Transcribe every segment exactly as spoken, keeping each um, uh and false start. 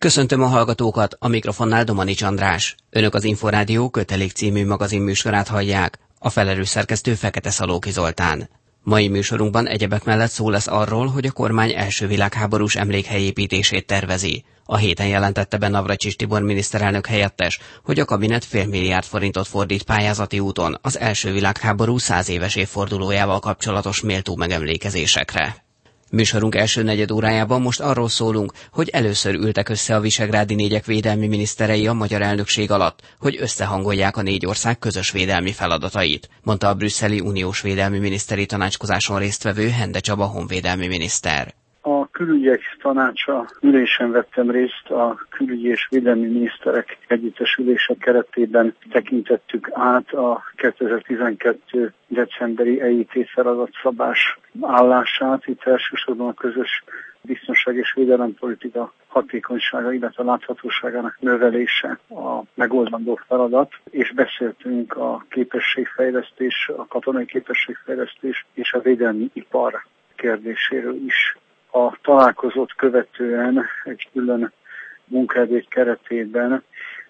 Köszöntöm a hallgatókat, a mikrofonnál Domanics András. Önök az Inforádió Kötelék című magazinműsorát hallják, a felelős szerkesztő Fekete Szalóki Zoltán. Mai műsorunkban egyebek mellett szó lesz arról, hogy a kormány első világháborús emlékhely építését tervezi. A héten jelentette be Navracsics Tibor miniszterelnök helyettes, hogy a kabinet fél milliárd forintot fordít pályázati úton az első világháború száz éves évfordulójával kapcsolatos méltó megemlékezésekre. Műsorunk első negyed órájában most arról szólunk, hogy először ültek össze a visegrádi négyek védelmi miniszterei a magyar elnökség alatt, hogy összehangolják a négy ország közös védelmi feladatait, mondta a brüsszeli uniós védelmi miniszteri tanácskozáson résztvevő Hende Csaba honvédelmi miniszter. A külügyek tanácsa ülésen vettem részt, a külügyi és védelmi miniszterek együttesülése keretében tekintettük át a kétezer-tizenkettő decemberi é i té feladatszabás állását. Itt elsősorban a közös biztonság és védelempolitika hatékonysága, illetve láthatóságának növelése a megoldandó feladat, és beszéltünk a képességfejlesztés, a katonai képességfejlesztés és a védelmi ipar kérdéséről is. A találkozót követően egy külön munkaedék keretében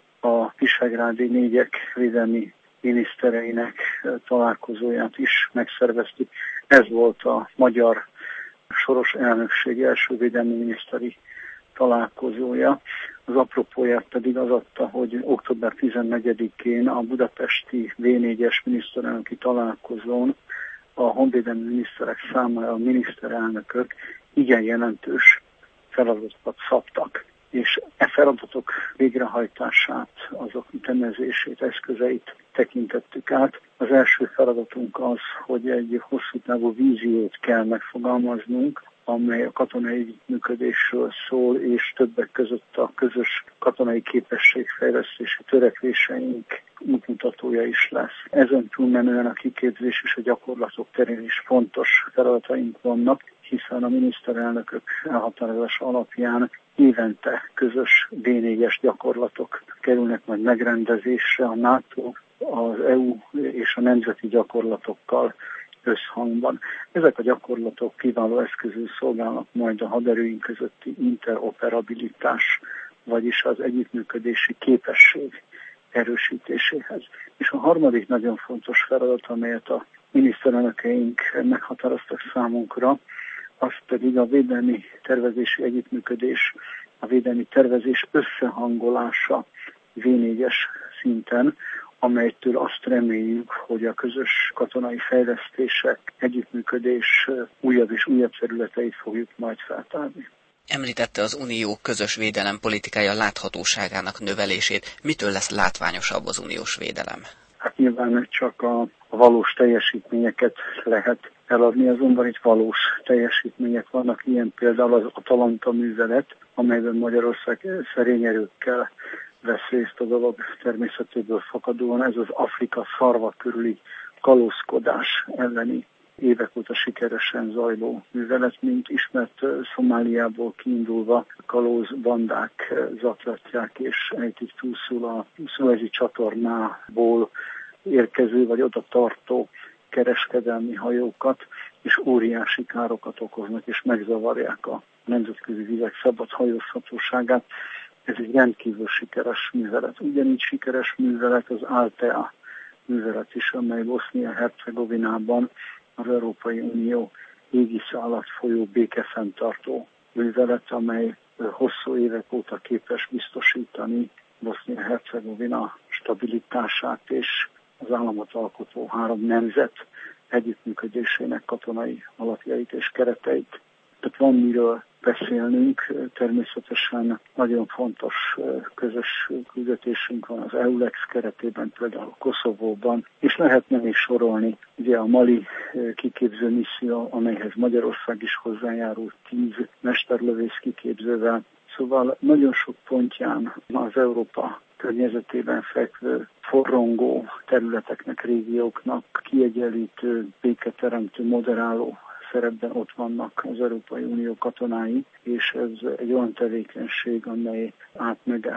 a visegrádi négyek védelmi minisztereinek találkozóját is megszerveztük. Ez volt a magyar soros elnökség első védelmi miniszteri találkozója. Az apropóját pedig az adta, hogy október tizennegyedikén a budapesti vé négyes miniszterelnöki találkozón a honvédelmi miniszterek számára a miniszterelnökök igen jelentős feladatokat szabtak, és e feladatok végrehajtását, azok ütemezését, eszközeit tekintettük át. Az első feladatunk az, hogy egy hosszú távú víziót kell megfogalmaznunk, amely a katonai együttműködésről szól, és többek között a közös katonai képességfejlesztési törekvéseink útmutatója is lesz. Ezen túlmenően a kiképzés és a gyakorlatok terén is fontos feladataink vannak, hiszen a miniszterelnökök elhatározása alapján évente közös vé négyes gyakorlatok kerülnek majd megrendezésre a NATO, az é u és a nemzeti gyakorlatokkal összhangban. Ezek a gyakorlatok kiváló eszközül szolgálnak majd a haderőink közötti interoperabilitás, vagyis az együttműködési képesség erősítéséhez. És a harmadik nagyon fontos feladat, amelyet a miniszterelnökeink meghatároztak számunkra, az pedig a védelmi tervezési együttműködés, a védelmi tervezés összehangolása vé négyes szinten, amelytől azt reméljük, hogy a közös katonai fejlesztések, együttműködés újabb és újabb területeit fogjuk majd feltárni. Említette az unió közös védelem politikája láthatóságának növelését. Mitől lesz látványosabb az uniós védelem? Hát nyilván csak a, a valós teljesítményeket lehet eladni, azonban itt valós teljesítmények vannak, ilyen például az Atalanta művelet, amelyben Magyarország szerény erőkkel vesz részt a dolog természetéből fakadóan. Ez az Afrika szarva körüli kalózkodás elleni évek óta sikeresen zajló művelet, mint ismert Szomáliából kiindulva kalózbandák zaklatják és ejtik túlszul a Szuezi csatornából érkező vagy oda tartó kereskedelmi hajókat, és óriási károkat okoznak, és megzavarják a nemzetközi vizek szabad hajózhatóságát. Ez egy rendkívül sikeres művelet. Ugyanígy sikeres művelet az Altea művelet is, amely Bosznia-Hercegovinában az Európai Unió égisze alatt folyó békefenntartó művelet, amely hosszú évek óta képes biztosítani Bosznia-Hercegovina stabilitását és az államot alkotó három nemzet együttműködésének katonai alapjait és kereteit. Tehát van miről beszélnünk, természetesen nagyon fontos közös küldetésünk van az EULEX keretében, például Koszovóban, és lehetne még sorolni, ugye a Mali kiképző misszió, amelyhez Magyarország is hozzájárult tíz mesterlövész kiképzővel, szóval nagyon sok pontján az Európa környezetében fekvő, forrongó területeknek, régióknak kiegyenlítő, béketeremtő, moderáló szerepben ott vannak az Európai Unió katonái, és ez egy olyan tevékenység, amely átmege,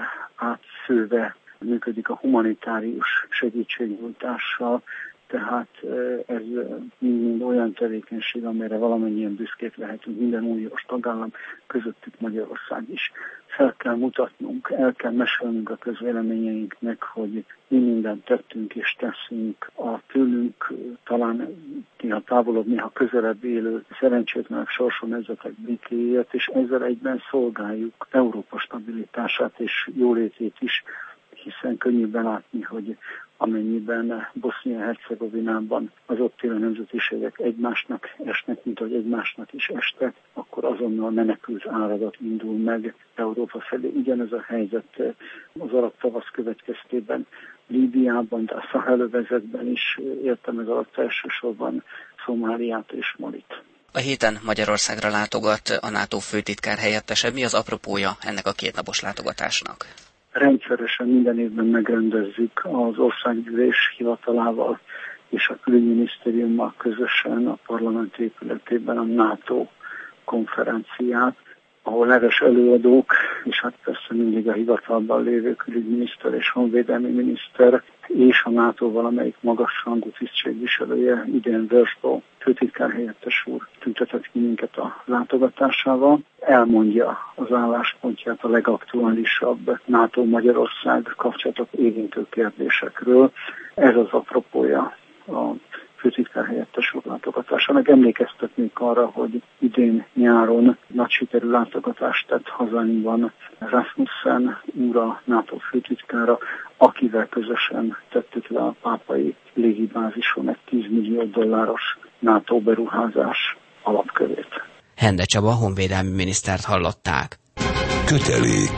átszőve működik a humanitárius segítségnyújtással, tehát ez mind olyan tevékenység, amelyre valamennyien büszkék lehetünk, minden uniós tagállam, közöttük Magyarország is. fel kell mutatnunk, el kell mesélnünk a közvéleményeinknek, hogy mi mindent tettünk és teszünk a tőlünk talán néha távolabb, néha közelebb élő szerencsétlenek sorson nemzetek békéjét, és ezzel egyben szolgáljuk Európa stabilitását és jólétét is, hiszen könnyű belátni, hogy amennyiben Bosznia-Hercegovinában az ott élő nemzetiségek egymásnak esnek, mint ahogy egymásnak is estek, akkor azonnal menekült áradat indul meg Európa felé. Ugyanez a helyzet az arab tavasz következtében Líbiában, de a Szahel-övezetben is, értem ez alatt elsősorban Szomáliát és Malit. A héten Magyarországra látogat a NATO főtitkár helyettese. Mi az apropója ennek a kétnapos látogatásnak? Rendszeresen minden évben megrendezzük az országgyűlés hivatalával és a külügyminisztériummal közösen a parlament épületében a NATO konferenciát, ahol neves előadók, és hát persze mindig a hivatalban lévő külügyminiszter és honvédelmi miniszter, és a NATO valamelyik magasrangú tisztségviselője, idén Wörsbó főtitkár helyettes úr tüntetett ki minket a látogatásával, elmondja az álláspontját a legaktuálisabb NATO-Magyarország kapcsolatok érintő kérdésekről. Ez az apropója a főtitkár helyettes úr látogatásának. Emlékeztetnék arra, hogy idén nyáron nagy sikerű látogatást tett hazánkban Rasmussen úr, a NATO főtitkára, akivel közösen tettük le a pápai légibázison egy tíz millió dolláros NATO beruházás alapkövét. Hende Csaba honvédelmi minisztert hallották. Kötelék.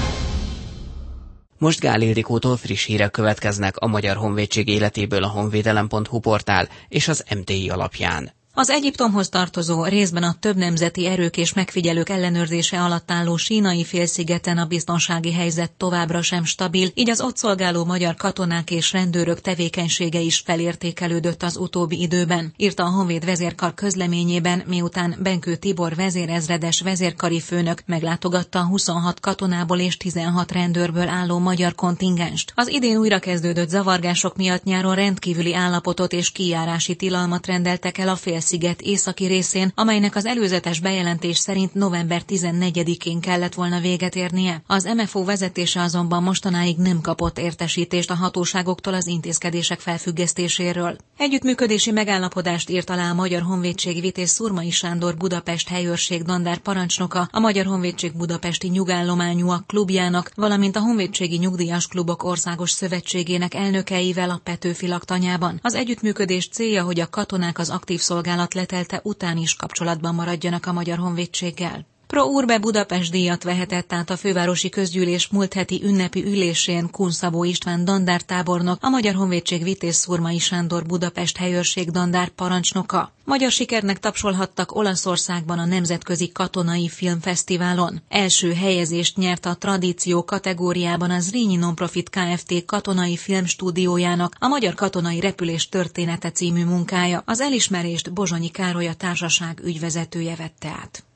Most Gál Ildikótól friss hírek következnek a Magyar Honvédség életéből a honvédelem pont hu portál és az em té i alapján. Az Egyiptomhoz tartozó, részben a több nemzeti erők és megfigyelők ellenőrzése alatt álló Sínai félszigeten a biztonsági helyzet továbbra sem stabil, így az ott szolgáló magyar katonák és rendőrök tevékenysége is felértékelődött az utóbbi időben, írta a Honvéd vezérkar közleményében, miután Benkő Tibor vezérezredes vezérkari főnök meglátogatta a huszonhat katonából és tizenhat rendőrből álló magyar kontingenst. Az idén újrakezdődött zavargások miatt nyáron rendkívüli állapotot és kijárási tilalmat rendeltek el a fél sziget északi részén, amelynek az előzetes bejelentés szerint november tizennegyedikén kellett volna véget érnie. Az em ef o vezetése azonban mostanáig nem kapott értesítést a hatóságoktól az intézkedések felfüggesztéséről. Együttműködési megállapodást írt alá a Magyar Honvédség vitéz Szurmai Sándor Budapest helyőrség dandár parancsnoka, a Magyar Honvédség budapesti nyugállományúak klubjának, valamint a Honvédségi Nyugdíjas Klubok Országos Szövetségének elnökeivel a Petőfi Laktanyában. Az együttműködés célja, hogy a katonák az aktív szolgálat letelte után is kapcsolatban maradjanak a Magyar Honvédséggel. Pro Urbe Budapest díjat vehetett át a fővárosi közgyűlés múlt heti ünnepi ülésén Kun Szabó István dandártábornok, a Magyar Honvédség vitéz Szurmai Sándor Budapest helyőrség dandár parancsnoka. Magyar sikernek tapsolhattak Olaszországban a Nemzetközi Katonai Filmfesztiválon. Első helyezést nyert a tradíció kategóriában az Zrínyi Nonprofit Kft. Katonai Filmstúdiójának a Magyar Katonai Repülés története című munkája. Az elismerést Bozsonyi Károly, a társaság ügyvezetője vette át.